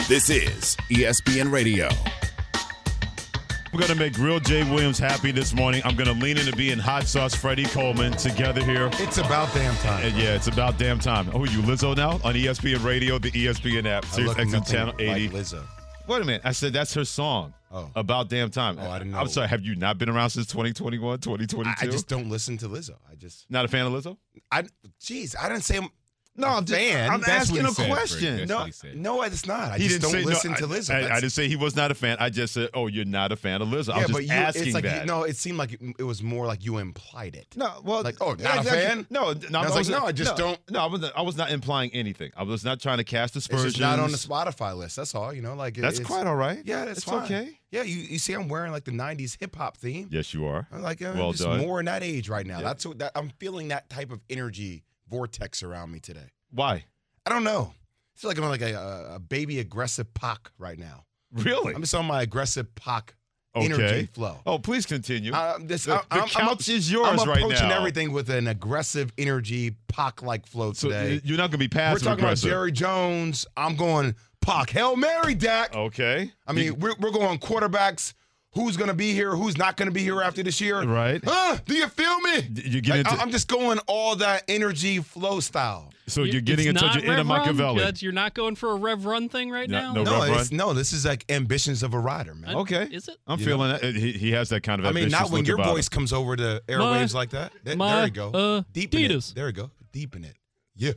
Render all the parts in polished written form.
This is ESPN Radio. I'm going to make Real Jay Williams happy this morning. I'm going to lean into being Hot Sauce Freddie Coleman together here. It's about damn time. And yeah, it's about damn time. Oh, you Lizzo now on ESPN Radio, the ESPN app, Sirius XM Channel 80. Like Lizzo. Wait a minute. I said that's her song. Oh. About damn time. Oh, I didn't know. I'm sorry. Have you not been around since 2021, 2022? I just don't listen to Lizzo. Not a fan of Lizzo? I didn't say I'm I'm fan. I'm That's asking a said, question. Fred. No, it's not. I just don't listen to Lizzo. I didn't say he was not a fan. I just said, oh, you're not a fan of Lizzo. I was just asking it's like, that. No, it seemed like it was more like you implied it. No, well, like, oh, not a fan? No, I was like, no, I just don't. No, I was not implying anything. I was not trying to cast aspersions. It's just not on the Spotify list. That's all. You know, like that's quite all right. Yeah, that's it's fine. okay. Yeah, you see, I'm wearing like the '90s hip hop theme. Yes, you are. I'm like, well just done. more in that age right now. Yeah. That's what I'm feeling, that type of energy vortex around me today. Why? I don't know. I feel like I'm on like a baby aggressive Pac right now. Really? I'm just on my aggressive Pac energy flow. Oh, please continue. The couch is yours I'm right now. I'm approaching everything with an aggressive energy Pac-like flow today. So you're not going to be passive We're talking aggressive. about Jerry Jones. I'm going Pac. Hail Mary, Dak. Okay. I mean, we're going quarterbacks. Who's going to be here? Who's not going to be here after this year? Right. Do you feel me? You get into, I'm just going all that energy flow style. So you're getting into your inner Machiavelli. You're not going for a Rev Run thing right now? No, this is like ambitions of a rider, man. Okay. Is it? I'm feeling that. He has that kind of ambition. I mean, not when your voice comes over the airwaves like that. There you go. Deep in it. There you go. Deep in it. Yeah.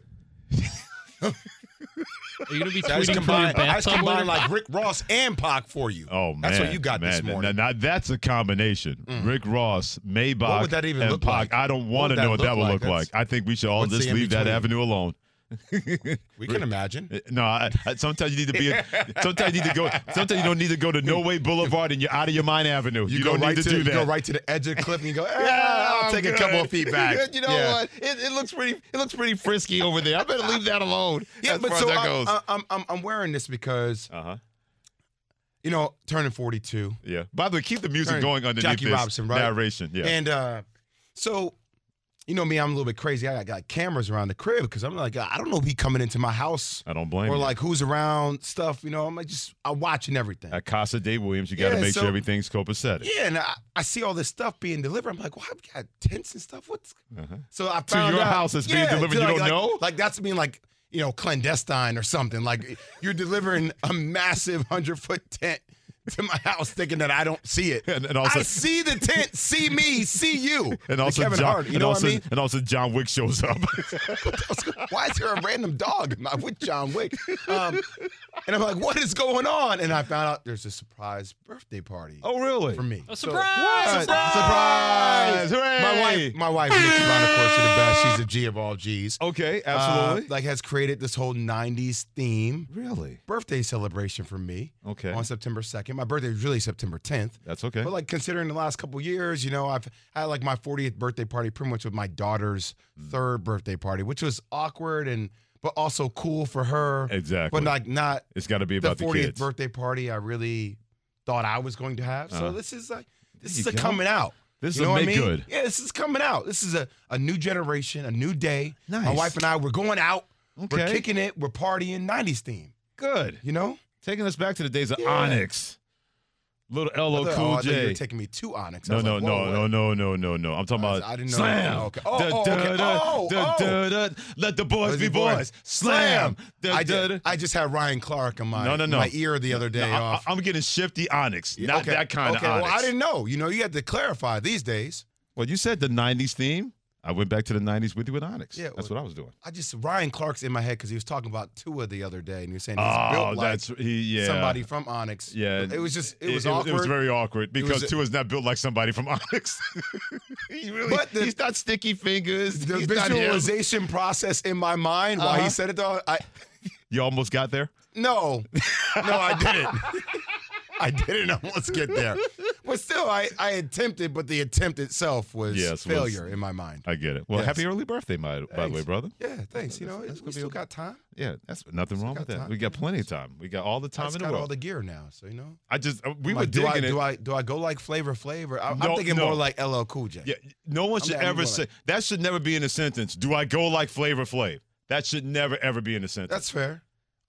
Are you going to be I just tweeting from your bathtub combine later? like Rick Ross and Pac for you. Oh, man. That's what you got this morning. Now, that's a combination. Rick Ross, Maybach, What would that even and look Pac. like? I don't want to know what that would look like. I think we should all What's just the leave that in-between? avenue alone. We can imagine. No, sometimes you need to be. Sometimes you need to go. Sometimes you don't need to go to No Way Boulevard and you're out of your mind avenue. You don't need to do that. You go right to the edge of the cliff and you go, I'll take a couple of feet back. You know what? It looks pretty. It looks pretty frisky over there. I better leave that alone. Yeah, as but far so as that goes. I'm wearing this because turning 42. Yeah. By the way, keep the music going underneath Jackie this Robinson, right? narration. Yeah. And so, you know me, I'm a little bit crazy. I got cameras around the crib because I'm like, I don't know if he coming into my house. I don't blame or you. like who's around stuff. You know, I'm watching everything. At Casa de Williams, you got to make sure everything's copacetic. Yeah, and I see all this stuff being delivered. I'm like, why we got tents and stuff? What's so I To found your out, house is being delivered. You don't know? Like that's being like clandestine or something. Like you're delivering a massive 100-foot tent to my house, thinking that I don't see it. And also, I see the tent, see me, see you. And also, Kevin Hart, you know what I mean? And also, John Wick shows up. Why is there a random dog with John Wick? And I'm like, what is going on? And I found out there's a surprise birthday party. Oh, really? For me. A surprise! Surprise! Hooray! My wife, Nikki Von, of course, to the best. She's a G of all G's. Okay, absolutely. Has created this whole 90s theme. Really? Birthday celebration for me. Okay. On September 2nd. My birthday is really September 10th. That's okay. But considering the last couple years, I've had my 40th birthday party pretty much with my daughter's third birthday party, which was awkward but also cool for her. Exactly. But not it's got to be about the 40th kids. birthday party I really thought I was going to have. So this is go. coming out. This You know will what I make mean? good. Yeah, this is coming out. This is a new generation, a new day. Nice. My wife and I, we're going out. Okay. We're kicking it. We're partying 90s theme. Good. Taking us back to the days of Onyx. Little LL Cool I thought you were J. taking me to Onyx. No. I was like, whoa, what? No. I'm talking about I didn't know. Slam. Oh, okay. Okay. Let the boys be boys. Slam. I just had Ryan Clark in my ear the other day off. I'm getting shifty Onyx, not that kind of Onyx. Well, I didn't know. You had to clarify these days. Well, you said the 90s theme. I went back to the 90s with you with Onyx. Yeah, that's what I was doing. Ryan Clark's in my head because he was talking about Tua the other day, and he was saying he's built like somebody from Onyx. Yeah. It was awkward. It was very awkward because Tua's not built like somebody from Onyx. He's not sticky fingers. The visualization process in my mind while he said it, though, You almost got there? No, I didn't. I didn't almost get there. But still, I attempted, but the attempt itself was failure in my mind. I get it. Well, happy early birthday, by the way, brother. Yeah, thanks. We still got time. Yeah, that's nothing wrong with that. We got plenty of time. We got all the time in the got world. all the gear now, so we were digging it. Do I go like Flavor Flav? I'm thinking more like LL Cool J. Yeah, no one should ever say that. Should never be in a sentence. Do I go like Flavor Flav? That should never ever be in a sentence. That's fair.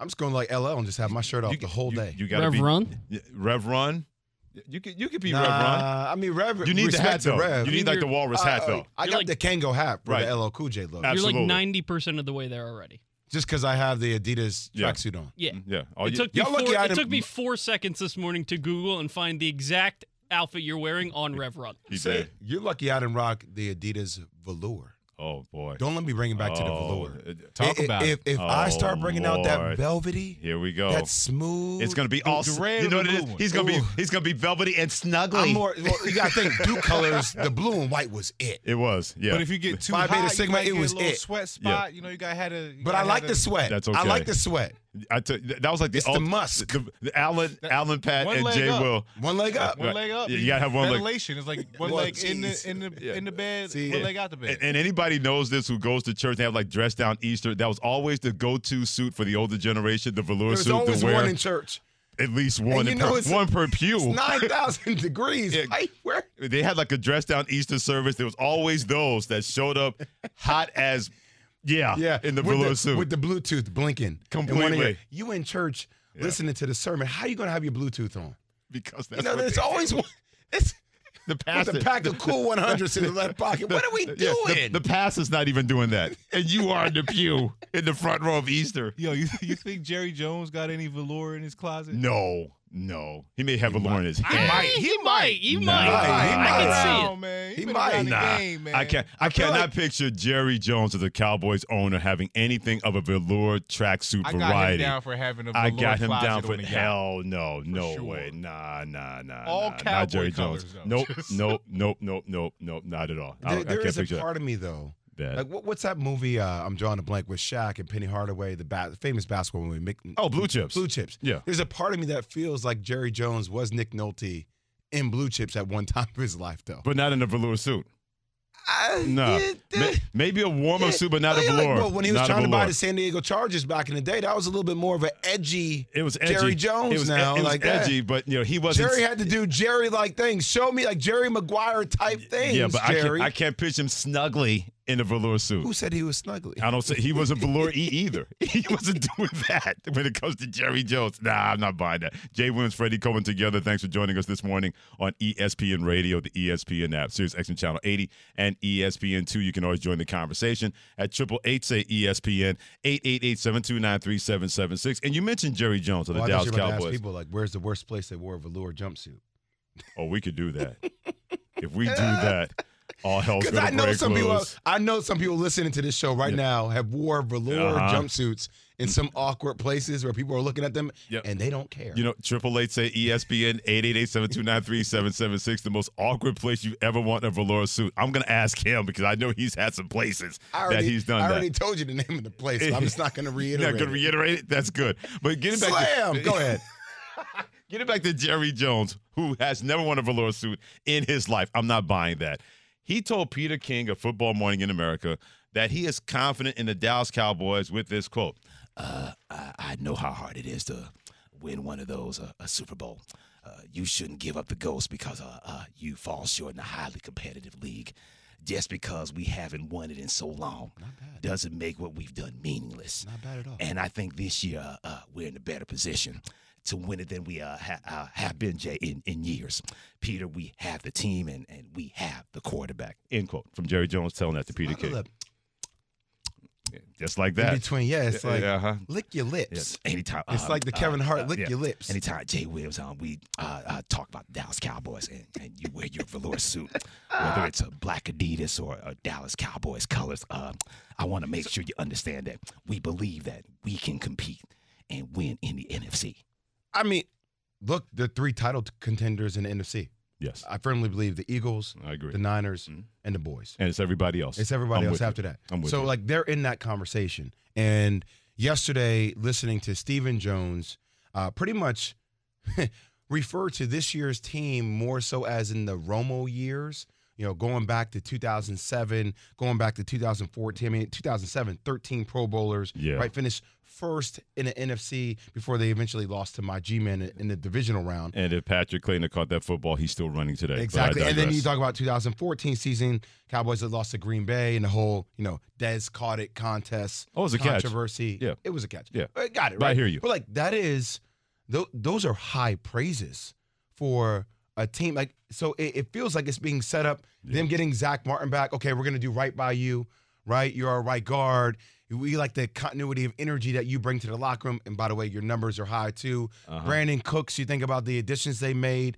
I'm just going like LL and just have my shirt off the whole day. You gotta Rev be Run? Rev Run. You could be Nah, Rev Run. I mean, Rev. You need the hat respect to though. Rev. You need like the walrus hat though. I You're got like- the Kango hat for Right. the LL Cool J look. Absolutely. You're like 90% of the way there already. Just because I have the Adidas Yeah. tracksuit on. Yeah. Yeah. Oh, It took me Y'all lucky I it didn't- took me 4 seconds this morning to Google and find the exact outfit you're wearing on Rev Run. He See, did. you're lucky I didn't rock the Adidas velour. Oh boy. Don't let me bring it back to the velour. Talk about it. If I start bringing out that Lord. velvety, Here we go. that smooth, It's gonna be all. the red You know or what the it is? blue one? He's gonna be velvety and snuggly. I'm more. Well, you gotta think. Two colors. The blue and white was it. It was. Yeah. But if you get too Phi hot, Beta Sigma, you might it get was a little it. sweat spot. You know, you gotta have a. But I like the sweat. That's I okay. like the sweat. that was like It's the musk. The Alan, Pat, one and leg Jay up. Will. One leg up. One leg up. Yeah, you gotta have one leg. ventilation. It's like one Well, leg in jeez. the bed, See, one leg out the bed. And anybody knows this who goes to church, they have like dress down Easter. That was always the go-to suit for the older generation, the velour There's suit always to wear. one in church. At least one, you know it's- one per It's pew. 9,000 degrees. Yeah. Right? Where? They had like a dress down Easter service. There was always those that showed up hot as, Yeah, in the with velour suit. with the Bluetooth blinking in one Completely. ear. You in church listening to the sermon? How you gonna have your Bluetooth on? because You that's know, what there's they always do. one. It's The with pastor. a pack of cool 100s in the left pocket. What are we Yeah, doing? the pastor's not even doing that. And you are in the pew in the front row of Easter. Yo, you think Jerry Jones got any velour in his closet? No. He may have velour in his head. He might. You Nah. might. He I might. can see Around, it. man. He been might. around the Nah, game, man. I cannot like- picture Jerry Jones as a Cowboys owner having anything of a velour tracksuit I got him variety. down for having a I velour got him closet down for on the yacht. hell no sure. way. Nah. All not cowboy Jerry colors, Jones. though. Nope, not at all. I There can't is a picture part of me though. that. Like what's that movie? I'm drawing a blank with Shaq and Penny Hardaway, the famous basketball movie. Oh, Blue Chips. Blue Chips. Yeah. There's a part of me that feels like Jerry Jones was Nick Nolte in Blue Chips at one time of his life, though. But not in a velour suit. No. Maybe a warm-up suit, but not a velour. Well, when he was Not a trying to buy velour. the San Diego Chargers back in the day, that was a little bit more of an edgy. It was edgy. Jerry Jones it was, now, It was like that. edgy, but he wasn't. Jerry had to do Jerry-like things. Show me like Jerry Maguire type things. Yeah, but Jerry. I can't picture him snugly in a velour suit. Who said he was snuggly? I don't say he wasn't velour either. He wasn't doing that when it comes to Jerry Jones. Nah, I'm not buying that. Jay Williams, Freddie Coleman together. Thanks for joining us this morning on ESPN Radio, the ESPN app, Sirius XM Channel 80 and ESPN2. You can always join the conversation at 888-SAY-ESPN, 888-729-3776. And you mentioned Jerry Jones of the I thought Dallas you were about to ask Cowboys. people like, where's the worst place they wore a velour jumpsuit? Oh, we could do that. If we do that, all hell's Because going I to know break some people. loose. I know some people listening to this show right now have wore velour jumpsuits in some awkward places where people are looking at them Yep. and they don't care. 888-SAY-ESPN, 888-729-3776, the most awkward place you ever want a velour suit. I'm going to ask him because I know he's had some places that he's done I that. already told you the name of the place. So I'm just not going to You're reiterate. not going to reiterate it? That's good. But getting back Slam! to, Go ahead. Getting back to Jerry Jones, who has never worn a velour suit in his life. I'm not buying that. He told Peter King of Football Morning in America that he is confident in the Dallas Cowboys with this quote. I know how hard it is to win one of those, a Super Bowl. You shouldn't give up the ghost because you fall short in a highly competitive league. Just because we haven't won it in so long doesn't make what we've done meaningless. Not bad at all. And I think this year we're in a better position to win it than we have been, Jay, in years. Peter, we have the team and we have the quarterback. End quote. From Jerry Jones telling that to Peter King. Look, Just like in that. between, it's like uh-huh. lick your lips. Yes. Anytime. It's like the Kevin Hart, lick your lips. Anytime Jay Williams we talk about the Dallas Cowboys and you wear your velour suit, whether it's a black Adidas or a Dallas Cowboys colors, I want to make sure you understand that we believe that we can compete and win in the NFC. I mean, look, the three title contenders in the NFC. Yes. I firmly believe the Eagles, I agree. the Niners, and the boys. And it's everybody else. It's everybody I'm else with after you. that. I'm with so, you. like, they're in that conversation. And yesterday, listening to Stephen Jones pretty much refer to this year's team more so as in the Romo years. going back to 2007, going back to 2014, 2007, 13 Pro Bowlers, right? Finished first in the NFC before they eventually lost to my G-Man in the divisional round. And if Patrick Clayton had caught that football, he's still running today. Exactly. And then you talk about 2014 season, Cowboys had lost to Green Bay and the whole, Dez caught it contest. Oh, it was a controversy. Catch. Yeah. It was a catch. Yeah. Got it, But right? I hear you. But like that is, those are high praises for a team. Like, so it feels like it's being set up, them getting Zach Martin back. Okay, we're going to do right by you, right? You're our right guard. We like the continuity of energy that you bring to the locker room. And by the way, your numbers are high too. Brandon Cooks, you think about the additions they made.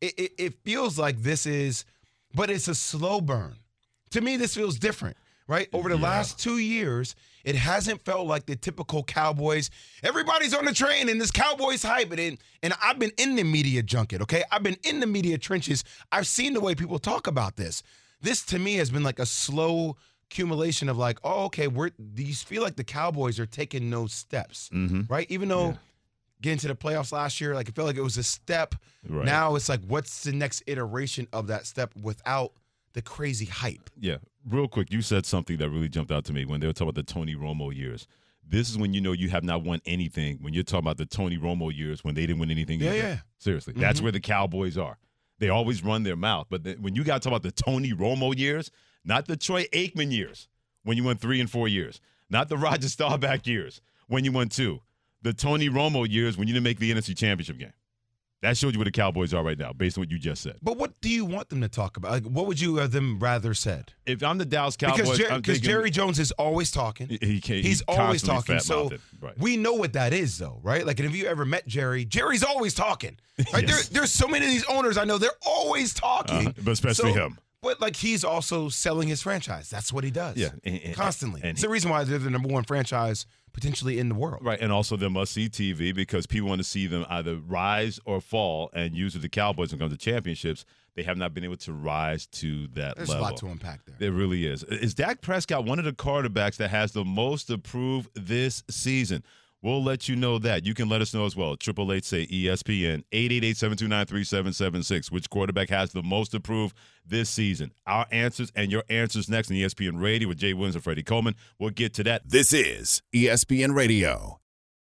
It feels like this is, but it's a slow burn. To me, this feels different, right? Over the last 2 years, it hasn't felt like the typical Cowboys. Everybody's on the train and this Cowboys hype. And I've been in the media junket, okay? I've been in the media trenches. I've seen the way people talk about this. This, to me, has been like a slow accumulation of like, oh, okay, you feel like the Cowboys are taking no steps, right? Even though getting to the playoffs last year, like, it felt like it was a step. Right. Now it's like, what's the next iteration of that step without the crazy hype? Yeah. Real quick, you said something that really jumped out to me when they were talking about the Tony Romo years. This is when you have not won anything, when you're talking about the Tony Romo years when they didn't win anything. Yeah. Seriously. That's where the Cowboys are. They always run their mouth. But when you got to talk about the Tony Romo years, not the Troy Aikman years when you won 3 and 4 years, not the Roger Staubach years when you won 2, the Tony Romo years when you didn't make the NFC Championship game. That shows you where the Cowboys are right now, based on what you just said. But what do you want them to talk about? Like, what would you have them rather said? If I'm the Dallas Cowboys, because Jerry Jones is always talking. He's always talking. So we know what that is, though, right? Like, and if you ever met Jerry's always talking. Right? Yes. There's so many of these owners I know, they're always talking. But especially him. But, like, he's also selling his franchise. That's what he does. Yeah. Constantly. It's the reason why they're the number one franchise potentially in the world. Right, and also they're must-see TV because people want to see them either rise or fall, and usually the Cowboys, when it comes to championships, they have not been able to rise to that There's level. a lot to unpack there. There really is. Is Dak Prescott one of the quarterbacks that has the most approved this season? We'll let you know that. You can let us know as well. 888-SAY-ESPN, 888-729-3776. Which quarterback has the most approved this season? Our answers and your answers next on ESPN Radio with Jay Williams and Freddie Coleman. We'll get to that. This is ESPN Radio.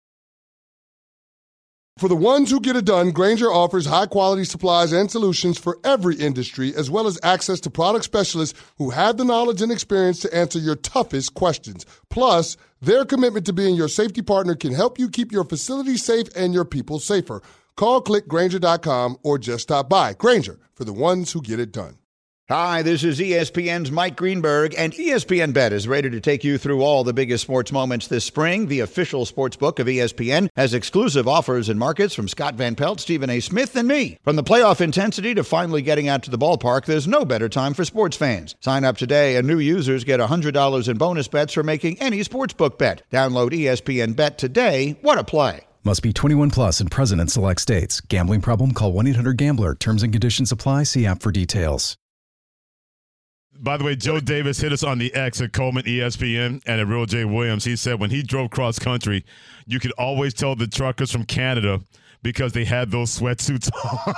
For the ones who get it done, Grainger offers high-quality supplies and solutions for every industry, as well as access to product specialists who have the knowledge and experience to answer your toughest questions. Plus, their commitment to being your safety partner can help you keep your facility safe and your people safer. Call, click Grainger.com, or just stop by. Grainger, for the ones who get it done. Hi, this is ESPN's Mike Greenberg, and ESPN Bet is ready to take you through all the biggest sports moments this spring. The official sports book of ESPN has exclusive offers and markets from Scott Van Pelt, Stephen A. Smith, and me. From the playoff intensity to finally getting out to the ballpark, there's no better time for sports fans. Sign up today, and new users get $100 in bonus bets for making any sportsbook bet. Download ESPN Bet today. What a play. Must be 21 plus and present in select states. Gambling problem? Call 1-800-GAMBLER. Terms and conditions apply. See app for details. By the way, Joe Davis hit us on the X at Coleman ESPN and at Real J Williams. He said when he drove cross country, you could always tell the truckers from Canada because they had those sweatsuits on.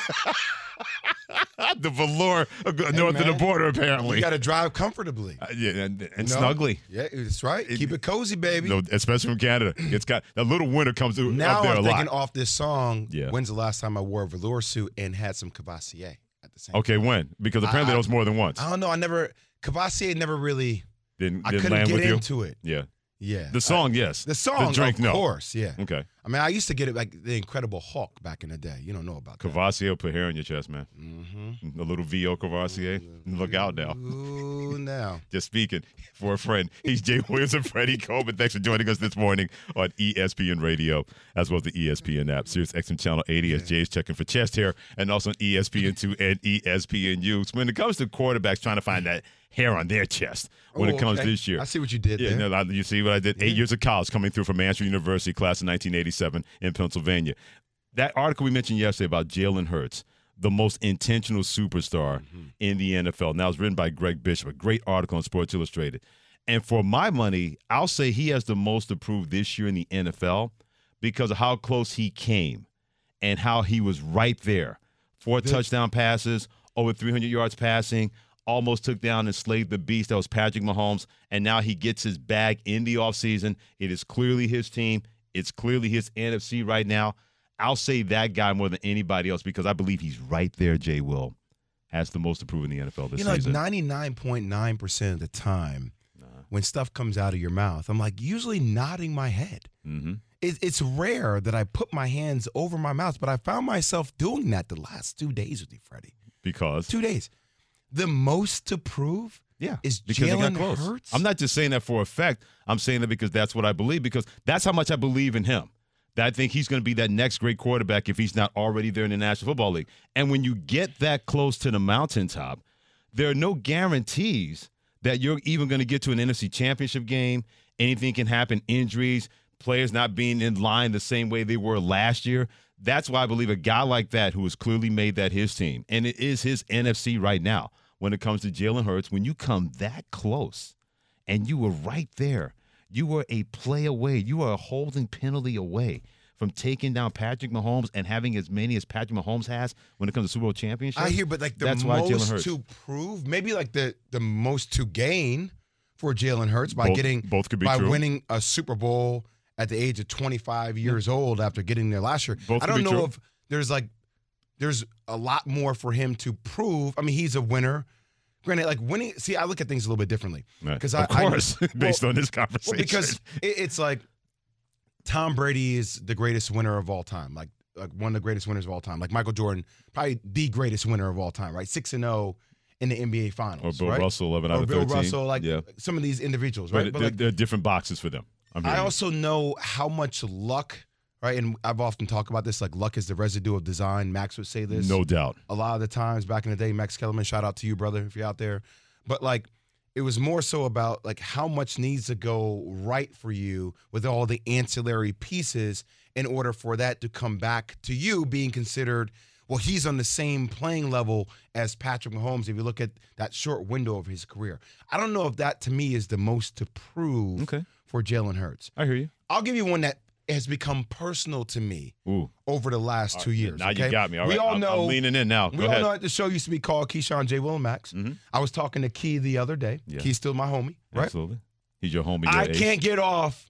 The velour north of the border, apparently. You got to drive comfortably. And snugly. Yeah, that's right. Keep it cozy, baby. No, especially from Canada. It's got a little winter comes up there now I'm a lot. thinking off this song, when's the last time I wore a velour suit and had some Cavassier? Okay, when? Because apparently that was more than once. I don't know. Cavassier never really. Didn't I couldn't land get with you? into it. Yeah. Yeah. The song, yes. The song, the drink, of course, yeah. Okay. I mean, I used to get it like the Incredible Hulk back in the day. You don't know about that. Cavassier put hair on your chest, man. A little VO Cavassier. Look out now. Ooh, now. Just speaking for a friend. He's Jay Williams and Freddie Coleman. Thanks for joining us this morning on ESPN Radio, as well as the ESPN app. Sirius XM Channel 80 as Jay's checking for chest hair, and also on ESPN2 and ESPNU. So when it comes to quarterbacks trying to find that hair on their chest when it comes this year. I see what you did there. No, you see what I did? 8 years of college coming through from Mansfield University, class of 1987 in Pennsylvania. That article we mentioned yesterday about Jalen Hurts, the most intentional superstar in the NFL. Now, it's written by Greg Bishop, a great article on Sports Illustrated. And for my money, I'll say he has the most approved this year in the NFL because of how close he came and how he was right there. 4 touchdown passes, over 300 yards passing, almost took down and slayed the beast that was Patrick Mahomes, and now he gets his bag in the offseason. It is clearly his team. It's clearly his NFC right now. I'll say that guy more than anybody else because I believe he's right there, Jay Will, has the most to prove in the NFL this season. Like 99.9% of the time when stuff comes out of your mouth, I'm like usually nodding my head. Mm-hmm. It's rare that I put my hands over my mouth, but I found myself doing that the last 2 days with you, Freddie. Because? 2 days. The most to prove is Jalen Hurts. I'm not just saying that for effect. I'm saying that because that's what I believe, because that's how much I believe in him. That I think he's going to be that next great quarterback if he's not already there in the National Football League. And when you get that close to the mountaintop, there are no guarantees that you're even going to get to an NFC Championship game. Anything can happen, injuries, players not being in line the same way they were last year. That's why I believe a guy like that who has clearly made that his team, and it is his NFC right now when it comes to Jalen Hurts, when you come that close and you were right there, you were a play away, you were a holding penalty away from taking down Patrick Mahomes and having as many as Patrick Mahomes has when it comes to Super Bowl championship. I hear, but like the most to prove, maybe like the most to gain for Jalen Hurts by winning a Super Bowl at the age of 25 years old after getting there last year. I don't know if there's a lot more for him to prove. I mean, he's a winner. Granted, like winning. See, I look at things a little bit differently because based on this conversation, because it's like Tom Brady is the greatest winner of all time, like one of the greatest winners of all time. Like Michael Jordan, probably the greatest winner of all time, right? 6-0 in the NBA Finals, or Bill Russell, 11 out of 13. Bill Russell, some of these individuals, right? But there are different boxes for them. I also know how much luck, right? And I've often talked about this, like luck is the residue of design. Max would say this. No doubt. A lot of the times back in the day, Max Kellerman, shout out to you, brother, if you're out there. But like, it was more so about like how much needs to go right for you with all the ancillary pieces in order for that to come back to you being considered, well, he's on the same playing level as Patrick Mahomes if you look at that short window of his career. I don't know if that to me is the most to prove for Jalen Hurts. I hear you. I'll give you one that has become personal to me over the last 2 years. Now you got me. All right. I'm leaning in now. We all know the show used to be called Keyshawn, J. Will, and Max. Mm-hmm. I was talking to Key the other day. Yeah. Key's still my homie, right? Absolutely. He's your homie. I can't get off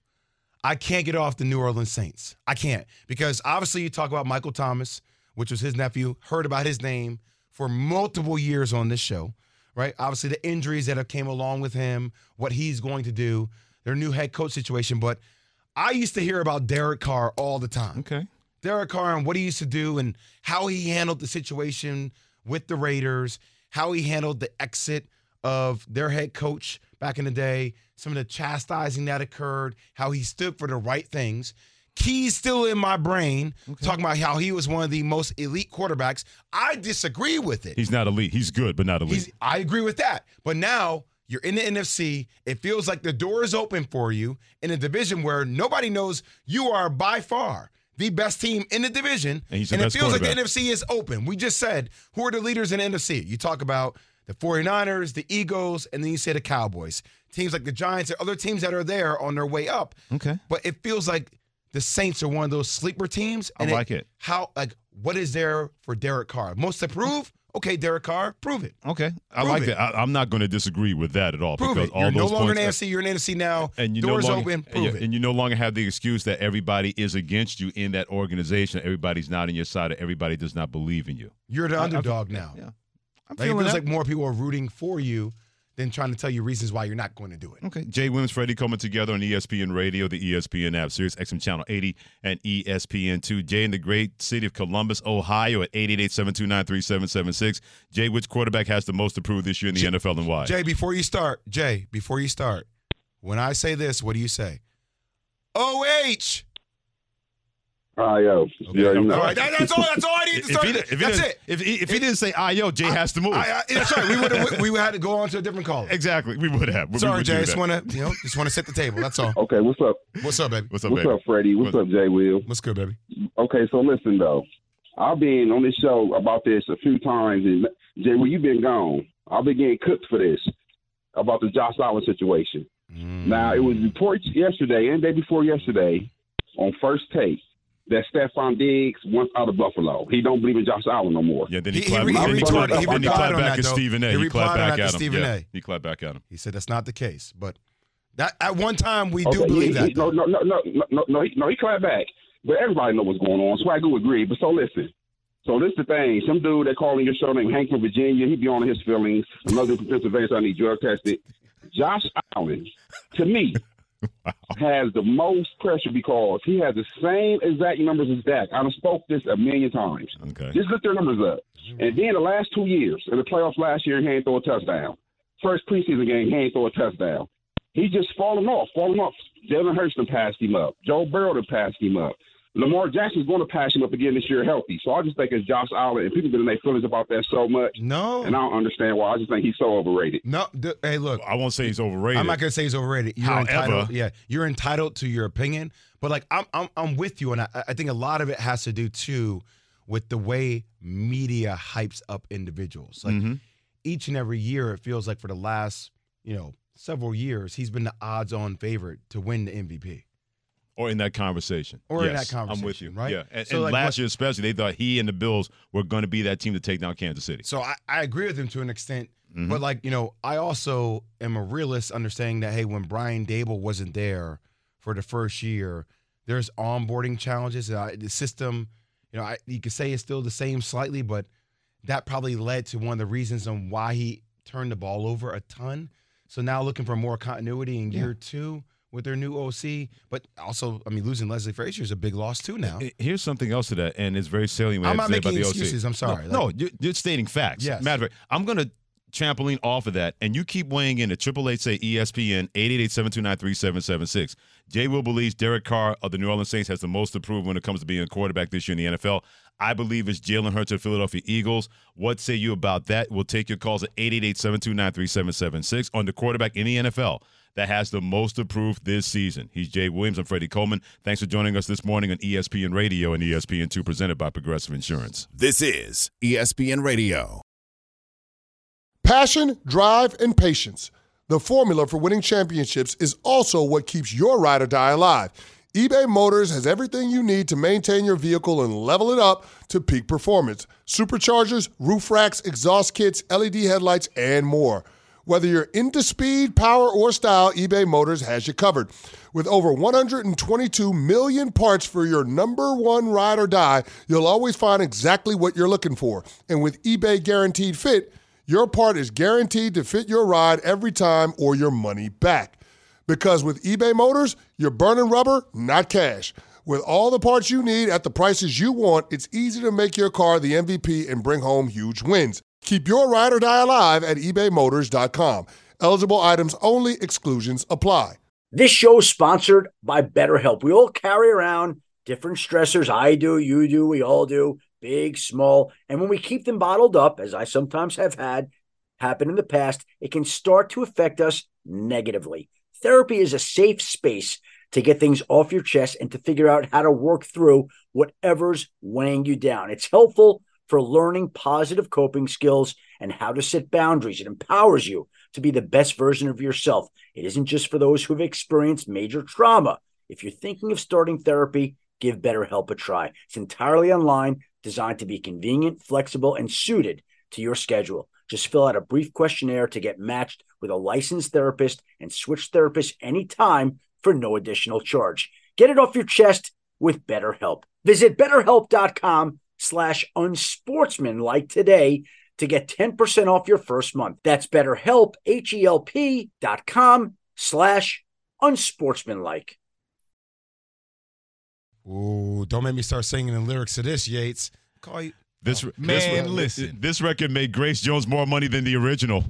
the New Orleans Saints. I can't. Because obviously you talk about Michael Thomas, which was his nephew, heard about his name for multiple years on this show, right? Obviously the injuries that have came along with him, what he's going to do, their new head coach situation. But I used to hear about Derek Carr all the time. Okay. Derek Carr and what he used to do and how he handled the situation with the Raiders, how he handled the exit of their head coach back in the day, some of the chastising that occurred, how he stood for the right things. Key's still in my brain, talking about how he was one of the most elite quarterbacks. I disagree with it. He's not elite. He's good, but not elite. I agree with that. But now you're in the NFC. It feels like the door is open for you in a division where nobody knows you are by far the best team in the division. And it feels like the NFC is open. We just said, who are the leaders in the NFC? You talk about the 49ers, the Eagles, and then you say the Cowboys. Teams like the Giants and other teams that are there on their way up. Okay. But it feels like the Saints are one of those sleeper teams. And I like it. What is there for Derek Carr? Most to prove? Okay, Derek Carr, prove it. Okay. I like that. I'm not going to disagree with that at all. Prove because it. You're no longer in the NFC. You're in the NFC now. And doors open. Prove it. And you no longer have the excuse that everybody is against you in that organization. Everybody's not on your side. Or everybody does not believe in you. You're the underdog now. Yeah. It feels like more people are rooting for you than trying to tell you reasons why you're not going to do it. Okay. Jay Williams, Freddie coming together on ESPN Radio, the ESPN app, Sirius XM Channel 80, and ESPN2. Jay in the great city of Columbus, Ohio at 888-729-3776. Jay, which quarterback has the most to prove this year in the NFL and why? Jay, before you start, when I say this, what do you say? O-H! Yo. Yeah, you know. All right, that's all I need to start. That's it. If he didn't say yo, Jay has to move. That's right. We had to go on to a different caller. Exactly. We would have. Sorry, Jay. Just want to set the table. That's all. Okay, what's up? What's up, baby? What's up, Freddie? What's up, Jay Will? What's good, baby? Okay, so listen, though. I've been on this show about this a few times, and Jay Will, you've been gone. I've been getting cooked for this, about the Josh Allen situation. Now, it was reports yesterday and the day before yesterday on First Take that Stephon Diggs wants out of Buffalo. He don't believe in Josh Allen no more. Yeah, then He he clapped replied back on that, at though. Stephen A. He He replied clapped on back that to at him. Stephen Yeah, A. he clapped back at him. He said that's not the case, but that at one time we Okay, do believe that. No, he clapped back. But everybody know what's going on. Swagger would agree. But so listen. So this the thing. Some dude that calling your show named Hank from Virginia, he be on his feelings. Another from Pennsylvania, so I need drug tested. Josh Allen, to me, has the most pressure because he has the same exact numbers as Dak. I've spoke this a million times. Okay. Just look their numbers up. And then the last 2 years, in the playoffs last year, he ain't throw a touchdown. First preseason game, he ain't throw a touchdown. He's just falling off. Jalen Hurts done passed him up. Joe Burrow done passed him up. Lamar Jackson's going to pass him up again this year healthy. So I just think it's Josh Allen, and people get in their feelings about that so much. No. And I don't understand why. I just think he's so overrated. No, hey, look. I won't say he's overrated. I'm not gonna say he's overrated. However, you're entitled to your opinion, but like I'm with you, and I think a lot of it has to do too with the way media hypes up individuals. Like each and every year, it feels like for the last several years, he's been the odds-on favorite to win the MVP. Or in that conversation. Or in Yes, that conversation, I'm with you. right? Yeah. And, So, and like, last year especially, they thought he and the Bills were going to be that team to take down Kansas City. So I agree with him to an extent, but I also am a realist, understanding that, hey, when Brian Dable wasn't there for the first year, there's onboarding challenges. The system, you could say it's still the same slightly, but that probably led to one of the reasons on why he turned the ball over a ton. So now looking for more continuity in year two with their new OC, but also, losing Leslie Frazier is a big loss too now. Here's something else to that, and it's very salient. I'm not about making the excuses. OC. I'm sorry. No, you're stating facts. Yes. Matter of fact, I'm going to trampoline off of that, and you keep weighing in at 888-ESPN, 888-729-3776. Jay Will believes Derek Carr of the New Orleans Saints has the most to prove when it comes to being a quarterback this year in the NFL. I believe it's Jalen Hurts of the Philadelphia Eagles. What say you about that? We'll take your calls at 888-729-3776 on the quarterback in the NFL that has the most to prove this season. He's Jay Williams. I'm Freddie Coleman. Thanks for joining us this morning on ESPN Radio and ESPN2, presented by Progressive Insurance. This is ESPN Radio. Passion, drive, and patience. The formula for winning championships is also what keeps your ride or die alive. eBay Motors has everything you need to maintain your vehicle and level it up to peak performance. Superchargers, roof racks, exhaust kits, LED headlights, and more. Whether you're into speed, power, or style, eBay Motors has you covered. With over 122 million parts for your number one ride or die, you'll always find exactly what you're looking for. And with eBay Guaranteed Fit, your part is guaranteed to fit your ride every time or your money back. Because with eBay Motors, you're burning rubber, not cash. With all the parts you need at the prices you want, it's easy to make your car the MVP and bring home huge wins. Keep your ride or die alive at ebaymotors.com. Eligible items only. Exclusions apply. This show is sponsored by BetterHelp. We all carry around different stressors. I do, you do, we all do, big, small. And when we keep them bottled up, as I sometimes have had happen in the past, it can start to affect us negatively. Therapy is a safe space to get things off your chest and to figure out how to work through whatever's weighing you down. It's helpful for learning positive coping skills and how to set boundaries. It empowers you to be the best version of yourself. It isn't just for those who have experienced major trauma. If you're thinking of starting therapy, give BetterHelp a try. It's entirely online, designed to be convenient, flexible, and suited to your schedule. Just fill out a brief questionnaire to get matched with a licensed therapist and switch therapists anytime for no additional charge. Get it off your chest with BetterHelp. Visit BetterHelp.com/unsportsmanlike today to get 10% off your first month. That's BetterHelp, HELP.com/unsportsmanlike. Ooh, don't make me start singing the lyrics to this, Yates. Call you. Listen. This record made Grace Jones more money than the original.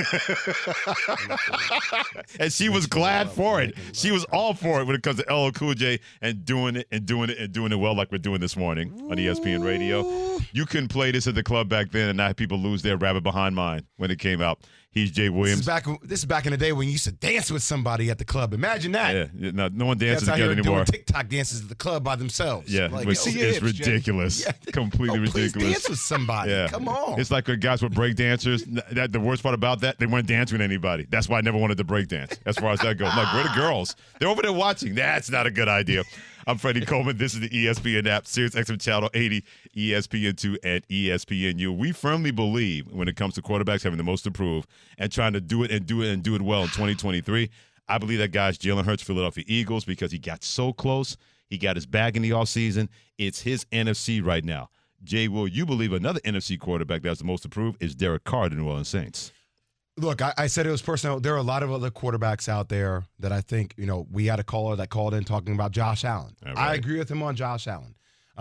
And she was glad for it. She was all for it when it comes to LL Cool J and doing it well like we're doing this morning on ESPN Radio. You couldn't play this at the club back then and not have people lose their rabbit behind mine when it came out. He's Jay Williams. This is back in the day when you used to dance with somebody at the club. Imagine that. Yeah, no one dances That's together how anymore. doing TikTok dances at the club by themselves. Yeah, like, it's ridiculous. Yeah. Completely ridiculous. Please dance with somebody. Yeah. Come on. It's like guys with break dancers. The worst part about that, they weren't dancing with anybody. That's why I never wanted to break dance. As far as that goes, I'm like, where are the girls? They're over there watching. That's not a good idea. I'm Freddie Coleman. This is the ESPN app, Sirius XM Channel 80, ESPN2, and ESPNU. We firmly believe when it comes to quarterbacks having the most to prove and trying to do it well in 2023, I believe that guy's Jalen Hurts, Philadelphia Eagles, because he got so close. He got his bag in the offseason. It's his NFC right now. Jay, will you believe another NFC quarterback that has the most to prove is Derek Carr, the New Orleans Saints? Look, I said it was personal. There are a lot of other quarterbacks out there that I think, we had a caller that called in talking about Josh Allen. Right. I agree with him on Josh Allen.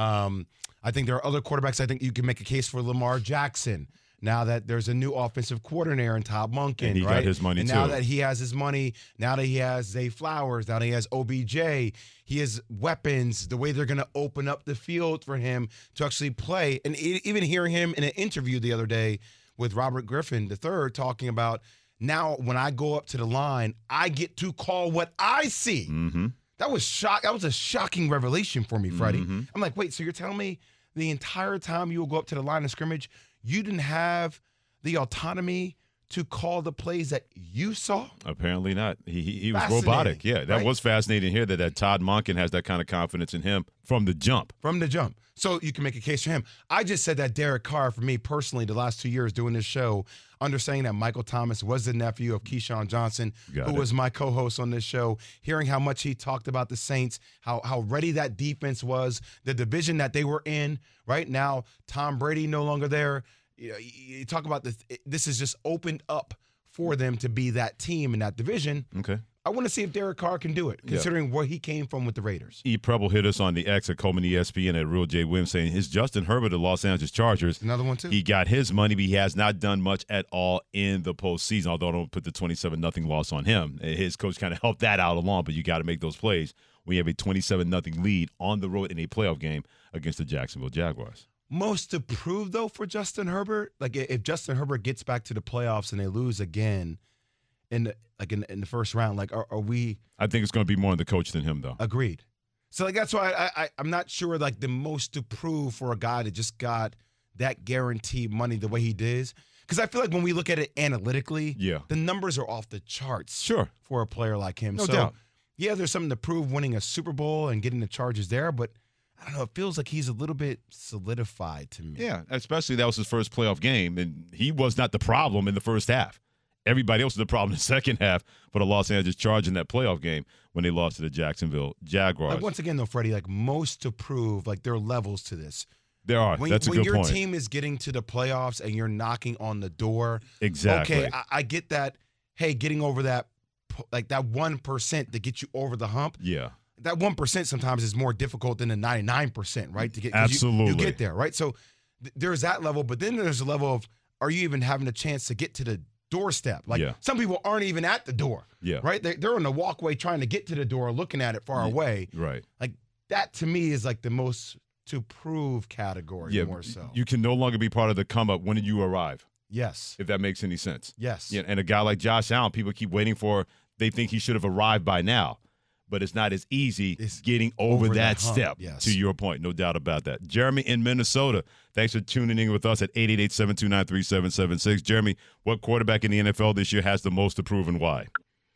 I think there are other quarterbacks. I think you can make a case for Lamar Jackson now that there's a new offensive coordinator in Todd Monken. And he got his money, and too. Now that he has his money, now that he has Zay Flowers, now that he has OBJ, he has weapons, the way they're going to open up the field for him to actually play. And even hearing him in an interview the other day with Robert Griffin III talking about now when I go up to the line, I get to call what I see. Mm-hmm. That was a shocking revelation for me, Freddie. Mm-hmm. I'm like, wait, so you're telling me the entire time you will go up to the line of scrimmage, you didn't have the autonomy to call the plays that you saw? Apparently not. He was robotic. Yeah, that was fascinating here that Todd Monken has that kind of confidence in him from the jump. From the jump. So you can make a case for him. I just said that Derek Carr, for me personally, the last 2 years doing this show, understanding that Michael Thomas was the nephew of Keyshawn Johnson, who was my co-host on this show, hearing how much he talked about the Saints, how ready that defense was, the division that they were in. Right now, Tom Brady no longer there. You talk about this has just opened up for them to be that team in that division. Okay. I want to see if Derek Carr can do it, considering where he came from with the Raiders. E. Preble hit us on the X at Coleman ESPN at Real J. Williams saying his Justin Herbert of the Los Angeles Chargers. Another one, too. He got his money, but he has not done much at all in the postseason, although I don't put the 27-0 loss on him. His coach kind of helped that out along, but you got to make those plays when you have a 27-0 lead on the road in a playoff game against the Jacksonville Jaguars. Most to prove, though, for Justin Herbert? Like, if Justin Herbert gets back to the playoffs and they lose again in the first round, like, are we? I think it's going to be more on the coach than him, though. Agreed. So, like, that's why I'm not sure, like, the most to prove for a guy that just got that guaranteed money the way he did. Because I feel like when we look at it analytically, the numbers are off the charts. Sure. For a player like him. No doubt. Yeah, there's something to prove winning a Super Bowl and getting the Chargers there, but I don't know. It feels like he's a little bit solidified to me. Yeah, especially that was his first playoff game, and he was not the problem in the first half. Everybody else was the problem in the second half for the Los Angeles Chargers in that playoff game when they lost to the Jacksonville Jaguars. Like, once again, though, Freddie, like most to prove, like there are levels to this. There are. That's a good point. When your team is getting to the playoffs and you're knocking on the door. Exactly. Okay, I get that. Hey, getting over that, like that 1% to get you over the hump. Yeah. That 1% sometimes is more difficult than the 99%, right? To get Absolutely. You get there, right? So there's that level, but then there's a level of, are you even having a chance to get to the doorstep? Like some people aren't even at the door, right? They're on the walkway trying to get to the door, looking at it far away. Right. Like that to me is like the most to prove category more so. You can no longer be part of the come up when did you arrive. Yes. If that makes any sense. Yes. Yeah, and a guy like Josh Allen, people keep waiting for, they think he should have arrived by now. But it's not as easy getting over that step, to your point. No doubt about that. Jeremy in Minnesota, thanks for tuning in with us at 888-729-3776. Jeremy, what quarterback in the NFL this year has the most to prove and why?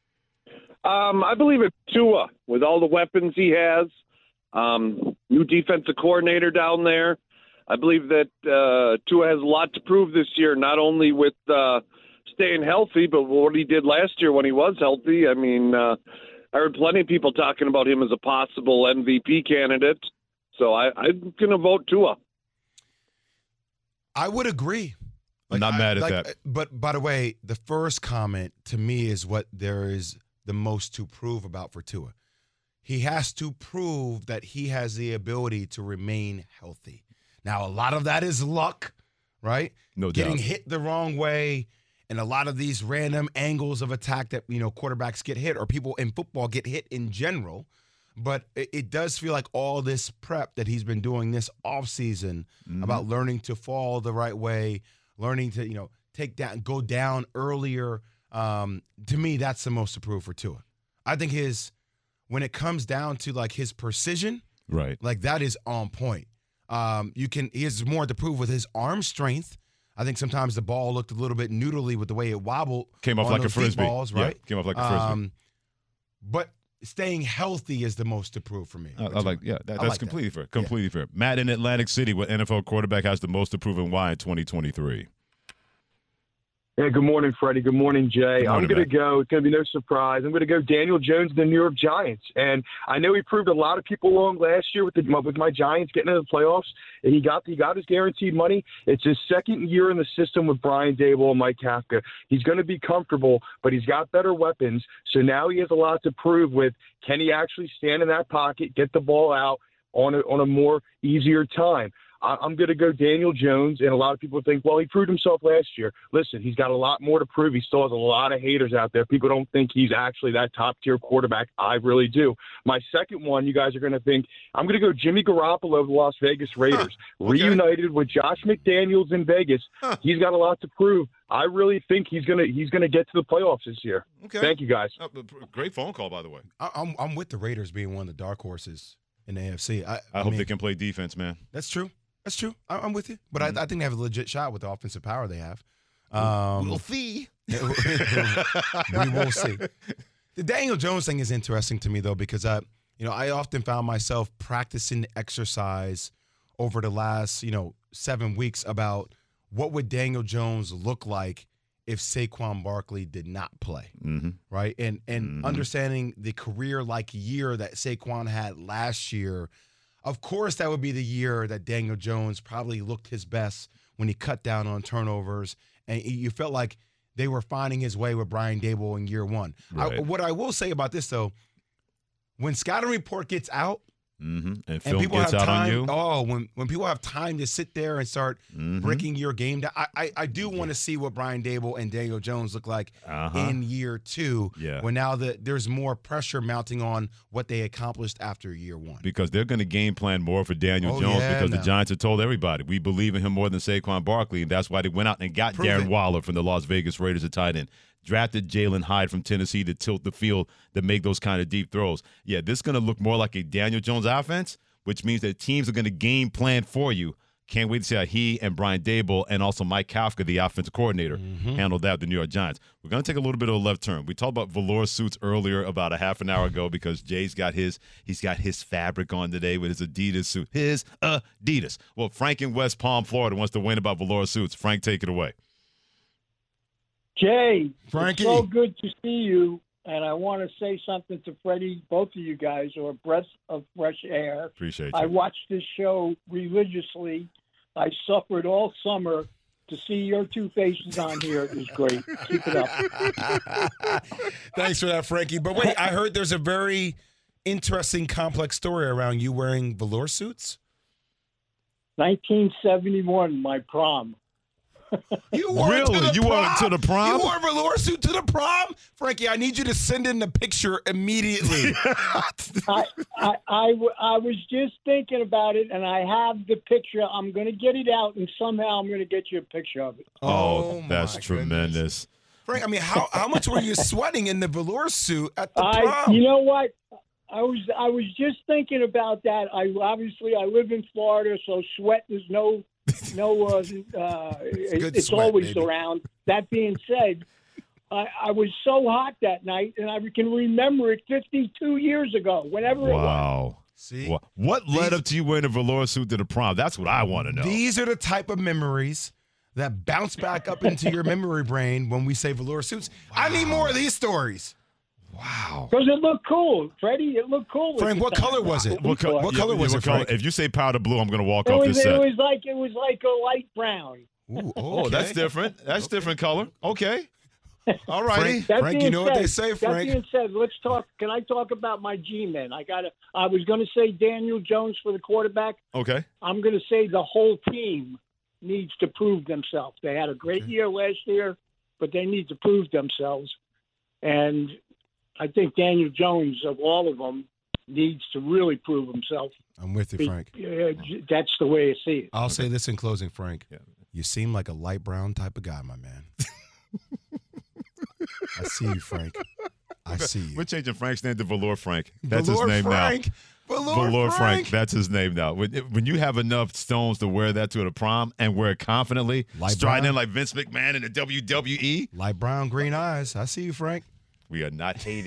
I believe it's Tua, with all the weapons he has. New defensive coordinator down there. I believe that Tua has a lot to prove this year, not only with staying healthy, but what he did last year when he was healthy. I mean, I heard plenty of people talking about him as a possible MVP candidate. So I'm going to vote Tua. I would agree. I'm not mad at that. But by the way, the first comment to me is what there is the most to prove about for Tua. He has to prove that he has the ability to remain healthy. Now, a lot of that is luck, right? No doubt. Getting hit the wrong way. And a lot of these random angles of attack that, quarterbacks get hit or people in football get hit in general. But it does feel like all this prep that he's been doing this offseason about learning to fall the right way, learning to, go down earlier. To me, that's the most to prove for Tua. I think when it comes down to like his precision, right, like that is on point. He has more to prove with his arm strength. I think sometimes the ball looked a little bit noodly with the way it wobbled. Came off like a frisbee. Balls, right? Yeah, came off like a frisbee. But staying healthy is the most to prove for me. That's like completely that. fair. Completely fair. Matt in Atlantic City, what NFL quarterback has the most to prove and why in 2023? Yeah, good morning, Freddie. Good morning, Jay. I'm going to go. It's going to be no surprise. I'm going to go Daniel Jones, the New York Giants. And I know he proved a lot of people wrong last year with my Giants getting into the playoffs. And he got his guaranteed money. It's his second year in the system with Brian Daboll and Mike Kafka. He's going to be comfortable, but he's got better weapons. So now he has a lot to prove with, can he actually stand in that pocket, get the ball out on a more easier time? I'm going to go Daniel Jones, and a lot of people think, well, he proved himself last year. Listen, he's got a lot more to prove. He still has a lot of haters out there. People don't think he's actually that top-tier quarterback. I really do. My second one, you guys are going to think, I'm going to go Jimmy Garoppolo of the Las Vegas Raiders. Reunited with Josh McDaniels in Vegas. He's got a lot to prove. I really think he's gonna get to the playoffs this year. Okay. Thank you, guys. Great phone call, by the way. I'm with the Raiders being one of the dark horses in the AFC. I hope they can play defense, man. That's true. That's true. I'm with you. But I think they have a legit shot with the offensive power they have. We'll see. We will see. The Daniel Jones thing is interesting to me, though, because I often found myself practicing exercise over the last 7 weeks about what would Daniel Jones look like if Saquon Barkley did not play, right? And understanding the career-like year that Saquon had last year. Of course, that would be the year that Daniel Jones probably looked his best when he cut down on turnovers, and you felt like they were finding his way with Brian Daboll in year one. Right. What I will say about this, though, when scouting report gets out, and film people gets have out time, on you. when people have time to sit there and start breaking your game down, I do want to see what Brian Daboll and Daniel Jones look like in year two. Yeah. When now there's more pressure mounting on what they accomplished after year one. Because they're going to game plan more for Daniel Jones because the Giants have told everybody, we believe in him more than Saquon Barkley, and that's why they went out and got Darren Waller from the Las Vegas Raiders at tight end. Drafted Jalen Hyde from Tennessee to tilt the field to make those kind of deep throws. Yeah, this is going to look more like a Daniel Jones offense, which means that teams are going to game plan for you. Can't wait to see how he and Brian Daboll and also Mike Kafka, the offensive coordinator, handled that with the New York Giants. We're going to take a little bit of a left turn. We talked about velour suits earlier about a half an hour ago because Jay's got his fabric on today with his Adidas suit. His Adidas. Well, Frank in West Palm, Florida wants to win about velour suits. Frank, take it away. Jay, Frankie. It's so good to see you, and I want to say something to Freddie, both of you guys, or a breath of fresh air. Appreciate you. I watched this show religiously. I suffered all summer. To see your two faces on here is great. Keep it up. Thanks for that, Frankie. But wait, I heard there's a very interesting, complex story around you wearing velour suits. 1971, my prom. You wore Really? it to the You wore it to the prom? You wore a velour suit to the prom? Frankie, I need you to send in the picture immediately. I was just thinking about it, and I have the picture. I'm going to get it out, and somehow I'm going to get you a picture of it. Oh, that's tremendous. Frank, I mean, how much were you sweating in the velour suit at the prom? You know what? I was just thinking about that. I live in Florida, so sweat is it's sweat, always baby. around. That being said, I was so hot that night, and I can remember it 52 years ago, whenever it was. Wow. See? What led up to you wearing a velour suit to the prom? That's what I want to know. These are the type of memories that bounce back up into your memory brain when we say velour suits. Wow. I need more of these stories. Wow. Because it looked cool, Freddie. It looked cool. Frank, what color was it? What color was it, Frank? If you say powder blue, I'm going to walk It off was this set. like a light brown. Ooh, Oh, that's different. That's different color. Okay. All righty. Frank, you know what they say, Frank? That being said, let's talk. Can I talk about my G-men? I was going to say Daniel Jones for the quarterback. Okay. I'm going to say the whole team needs to prove themselves. They had a great year last year, but they need to prove themselves. And I think Daniel Jones, of all of them, needs to really prove himself. I'm with you, Frank. That's the way I see it. I'll say this in closing, Frank. Yeah. You seem like a light brown type of guy, my man. I see you, Frank. I see you. We're changing Frank's name to Velour Frank. That's Velour his name Frank. now. Velour Frank. That's his name now. When you have enough stones to wear that to the prom and wear it confidently, striding like Vince McMahon in the WWE. Light brown, green eyes. I see you, Frank. We are not hating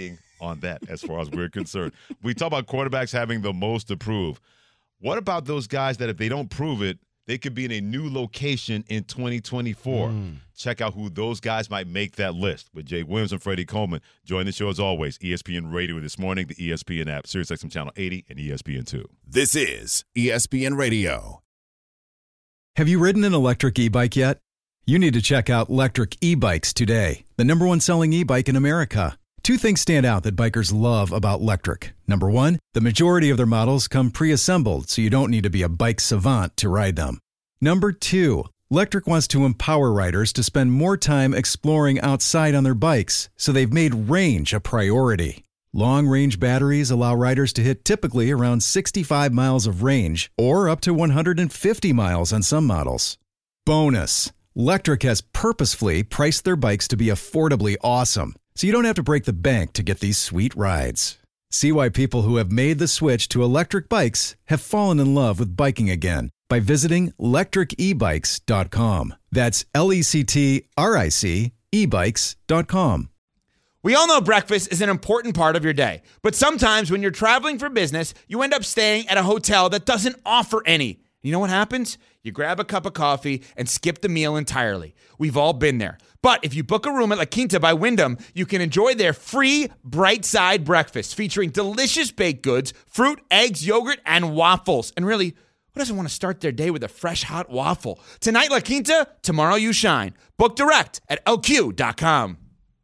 on that as far as we're concerned. We talk about quarterbacks having the most to prove. What about those guys that if they don't prove it, they could be in a new location in 2024? Check out who those guys might make that list with Jay Williams and Freddie Coleman. Join the show as always, ESPN Radio this morning, the ESPN app, SiriusXM Channel 80, and ESPN2. This is ESPN Radio. Have you ridden an electric e-bike yet? You need to check out Lectric E-Bikes today, the #1 selling e-bike in America. Two things stand out that bikers love about Lectric. Number one, the majority of their models come pre-assembled, so you don't need to be a bike savant to ride them. Number two, Lectric wants to empower riders to spend more time exploring outside on their bikes, so they've made range a priority. Long-range batteries allow riders to hit typically around 65 miles of range, or up to 150 miles on some models. Bonus, Lectric has purposefully priced their bikes to be affordably awesome, so you don't have to break the bank to get these sweet rides. See why people who have made the switch to electric bikes have fallen in love with biking again by visiting lectricebikes.com. That's LECTRIC ebikes.com. We all know breakfast is an important part of your day, but sometimes when you're traveling for business, you end up staying at a hotel that doesn't offer any. You know what happens? You grab a cup of coffee and skip the meal entirely. We've all been there. But if you book a room at La Quinta by Wyndham, you can enjoy their free Bright Side breakfast featuring delicious baked goods, fruit, eggs, yogurt, and waffles. And really, who doesn't want to start their day with a fresh, hot waffle? Tonight, La Quinta, tomorrow you shine. Book direct at LQ.com.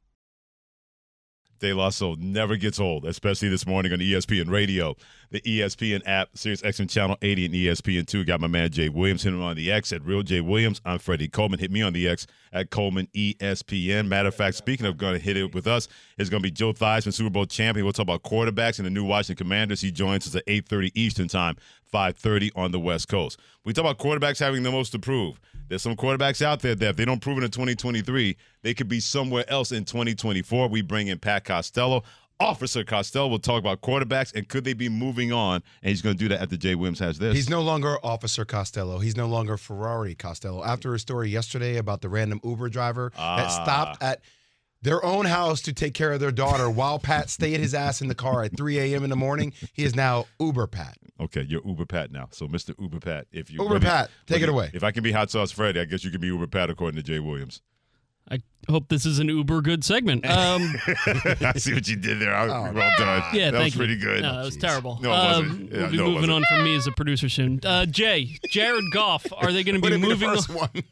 De La Soul never gets old, especially this morning on ESPN Radio, the ESPN app, SiriusXM Channel 80, and ESPN2. Got my man Jay Williams. Hit him on the X at Real Jay Williams. I'm Freddie Coleman. Hit me on the X at Coleman ESPN. Matter of fact, speaking of going to hit it with us, it's going to be Joe Theismann, Super Bowl champion. We'll talk about quarterbacks and the new Washington Commanders. He joins us at 8:30 Eastern Time, 5:30 on the West Coast. We talk about quarterbacks having the most to prove. There's some quarterbacks out there that if they don't prove it in 2023, they could be somewhere else in 2024. We bring in Pat Costello. Officer Costello will talk about quarterbacks and could they be moving on, and he's going to do that after Jay Williams has this. He's no longer Officer Costello. He's no longer Ferrari Costello. After a story yesterday about the random Uber driver that stopped at their own house to take care of their daughter while Pat stayed his ass in the car at 3 a.m. in the morning, he is now Uber Pat. Okay, you're Uber Pat now. So, Mr. Uber Pat, if you Pat, take it away. If I can be Hot Sauce Freddy, I guess you can be Uber Pat according to Jay Williams. I hope this is an uber good segment. I see what you did there. Well done. Yeah, that was you. pretty good. No, that was terrible. No, it wasn't. We'll be moving on from me as a producer soon. Jay, Jared Goff, are they going to be moving on?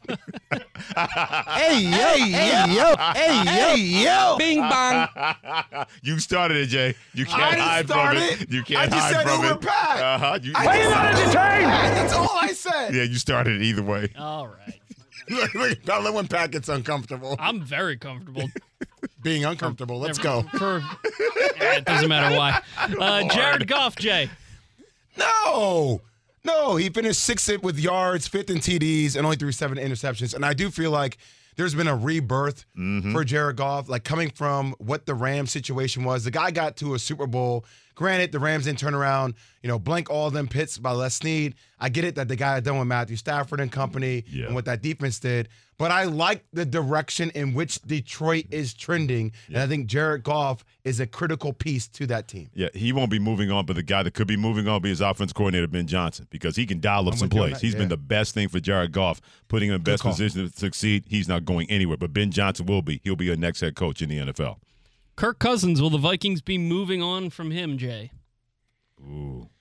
Hey, yo. Bing bong. You started it, Jay. You can't hide from it. You can't hide from it. I just said Uber Pat. Are you not entertained? That's all I said. Yeah, you started it either way. All right. Don't let when Pat gets uncomfortable. I'm very comfortable. Being uncomfortable. Let's go. It doesn't matter why. Jared Goff, Jay. No, he finished sixth with yards, fifth in TDs, and only threw 7 interceptions. And I do feel like there's been a rebirth for Jared Goff, like coming from what the Rams situation was. The guy got to a Super Bowl. Granted, the Rams didn't turn around, blank all them pits by Les Snead. I get it that the guy had done with Matthew Stafford and company and what that defense did. But I like the direction in which Detroit is trending. And I think Jared Goff is a critical piece to that team. Yeah, he won't be moving on, but the guy that could be moving on will be his offense coordinator, Ben Johnson, because he can dial up some plays. He's been the best thing for Jared Goff, putting him in the best position to succeed. He's not going anywhere, but Ben Johnson will be. He'll be your next head coach in the NFL. Kirk Cousins, will the Vikings be moving on from him, Jay? Ooh.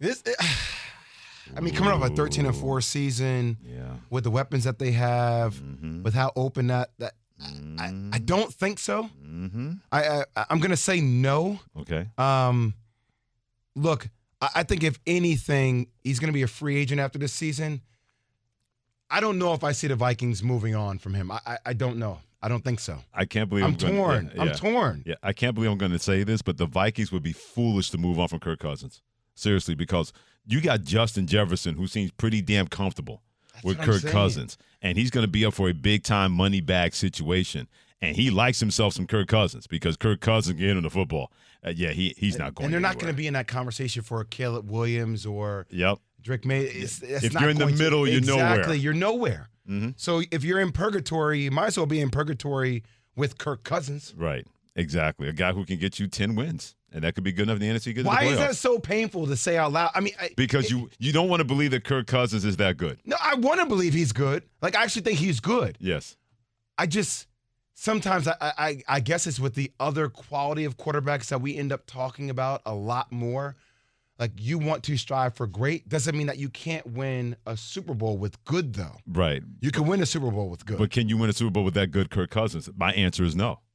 Coming off a 13-4 season with the weapons that they have, with how open that I don't think so. I'm going to say no. Okay. Look, I think if anything, he's going to be a free agent after this season. I don't know if I see the Vikings moving on from him. I don't know. I don't think so. I can't believe I'm torn. I'm torn. Yeah, I can't believe I'm going to say this, but the Vikings would be foolish to move on from Kirk Cousins. Seriously, because you got Justin Jefferson, who seems pretty damn comfortable with Kirk Cousins, and he's going to be up for a big-time money bag situation. And he likes himself some Kirk Cousins because Kirk Cousins can get him the football. He's not going. And they're not going to be in that conversation for Caleb Williams or Drake May. If you're in the middle, you're nowhere. Exactly, you're nowhere. So if you're in purgatory, you might as well be in purgatory with Kirk Cousins. Right. Exactly. A guy who can get you 10 wins. And that could be good enough in the NFC to get to the Why is playoffs. that so painful to say out loud? I mean, Because you don't want to believe that Kirk Cousins is that good. No, I want to believe he's good. Like, I actually think he's good. Yes. I just sometimes I guess it's with the other quality of quarterbacks that we end up talking about a lot more. Like, you want to strive for great. Doesn't mean that you can't win a Super Bowl with good, though. Right. You can win a Super Bowl with good. But can you win a Super Bowl with that good Kirk Cousins? My answer is no.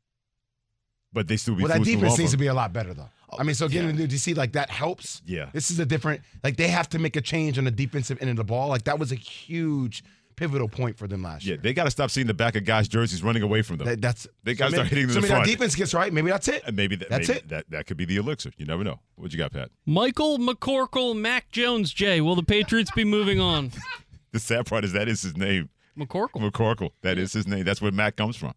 But they still be Well, that fools to defense move needs on. to be a lot better, though. I mean, so getting a new DC, like, that helps. Yeah. This is a different, like, they have to make a change on the defensive end of the ball. Like, that was a huge pivotal point for them last year. Yeah, they got to stop seeing the back of guys' jerseys running away from them. They got to start hitting them so in the maybe front. that defense gets right. Maybe that's it. And maybe That's maybe it. That could be the elixir. You never know. What you got, Pat? Michael McCorkle, Mac Jones, Jay. Will the Patriots be moving on? The sad part is that is his name. McCorkle. McCorkle. That is his name. That's where Mac comes from.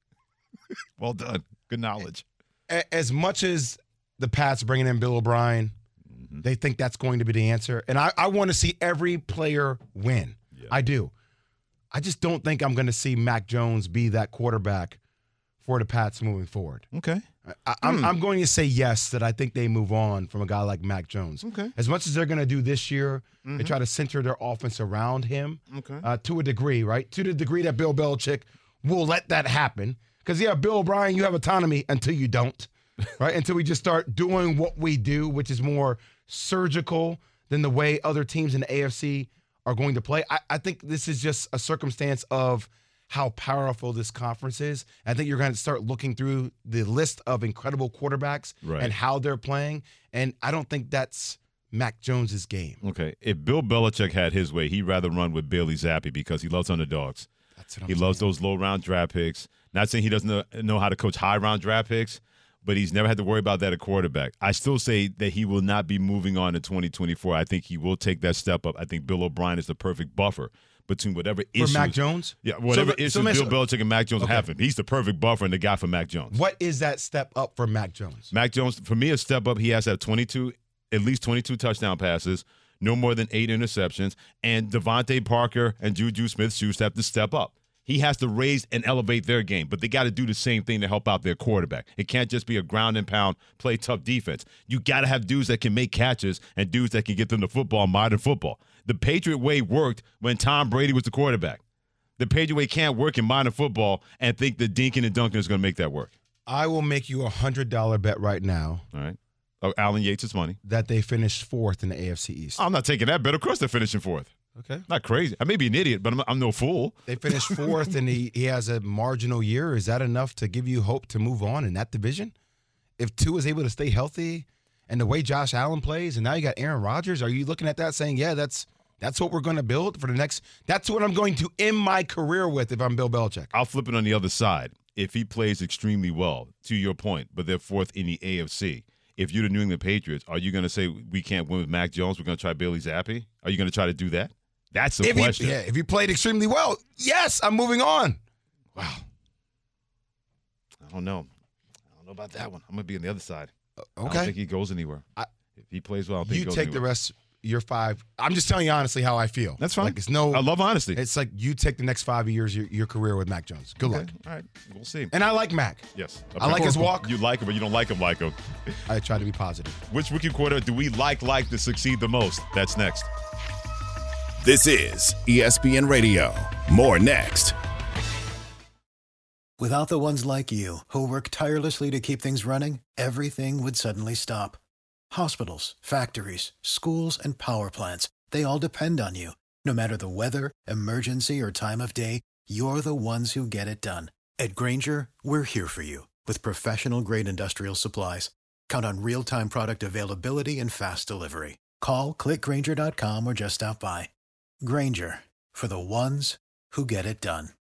Well done. Good knowledge. As much as the Pats bringing in Bill O'Brien, they think that's going to be the answer. And I want to see every player win. Yeah. I do. I just don't think I'm going to see Mac Jones be that quarterback for the Pats moving forward. Okay. I'm going to say yes, that I think they move on from a guy like Mac Jones. Okay. As much as they're going to do this year, they try to center their offense around him to a degree, right? To the degree that Bill Belichick will let that happen. Because, Bill O'Brien, you have autonomy until you don't, right? Until we just start doing what we do, which is more surgical than the way other teams in the AFC are going to play. I think this is just a circumstance of how powerful this conference is. I think you're going to start looking through the list of incredible quarterbacks and how they're playing, and I don't think that's Mac Jones's game. Okay. If Bill Belichick had his way, he'd rather run with Bailey Zappi because he loves underdogs. That's what I'm He saying. loves those low-round draft picks. Not saying he doesn't know how to coach high-round draft picks, but he's never had to worry about that at quarterback. I still say that he will not be moving on in 2024. I think he will take that step up. I think Bill O'Brien is the perfect buffer between whatever issues. For Mac Jones? Yeah, whatever issues Bill so- Belichick and Mac Jones have. He's the perfect buffer and the guy for Mac Jones. What is that step up for Mac Jones? Mac Jones, for me, a step up. He has to have at least 22 touchdown passes, no more than 8 interceptions, and Devontae Parker and Juju Smith-Schuster have to step up. He has to raise and elevate their game, but they got to do the same thing to help out their quarterback. It can't just be a ground and pound, play tough defense. You got to have dudes that can make catches and dudes that can get them the football in modern football. The Patriot way worked when Tom Brady was the quarterback. The Patriot way can't work in modern football and think that Dinkin and Duncan is going to make that work. I will make you $100 bet right now. All right. Oh, Alan Yates' money. That they finished 4th in the AFC East. I'm not taking that bet. Of course they're finishing 4th. Okay. Not crazy. I may be an idiot, but I'm no fool. They finished 4th, and he has a marginal year. Is that enough to give you hope to move on in that division? If Tua is able to stay healthy and the way Josh Allen plays, and now you got Aaron Rodgers, are you looking at that saying, yeah, that's what we're going to build for the next – that's what I'm going to end my career with if I'm Bill Belichick? I'll flip it on the other side. If he plays extremely well, to your point, but they're 4th in the AFC, if you're the New England Patriots, are you going to say we can't win with Mac Jones, we're going to try Bailey Zappi? Are you going to try to do that? That's the question. If he played extremely well, yes, I'm moving on. Wow. I don't know about that one. I'm going to be on the other side. Okay. I don't think he goes anywhere. If he plays well, I don't think he goes take anywhere. the rest, your 5. I'm just telling you honestly how I feel. That's fine. Like, I love honesty. It's like you take the next 5 years of your career with Mac Jones. Good luck. All right. We'll see. And I like Mac. Yes. I like his walk. You like him, but you don't like him. I try to be positive. Which rookie quarterback do we like to succeed the most? That's next. This is ESPN Radio. More next. Without the ones like you, who work tirelessly to keep things running, everything would suddenly stop. Hospitals, factories, schools, and power plants, they all depend on you. No matter the weather, emergency, or time of day, you're the ones who get it done. At Grainger, we're here for you with professional-grade industrial supplies. Count on real-time product availability and fast delivery. Call, click Grainger.com, or just stop by. Grainger, for the ones who get it done.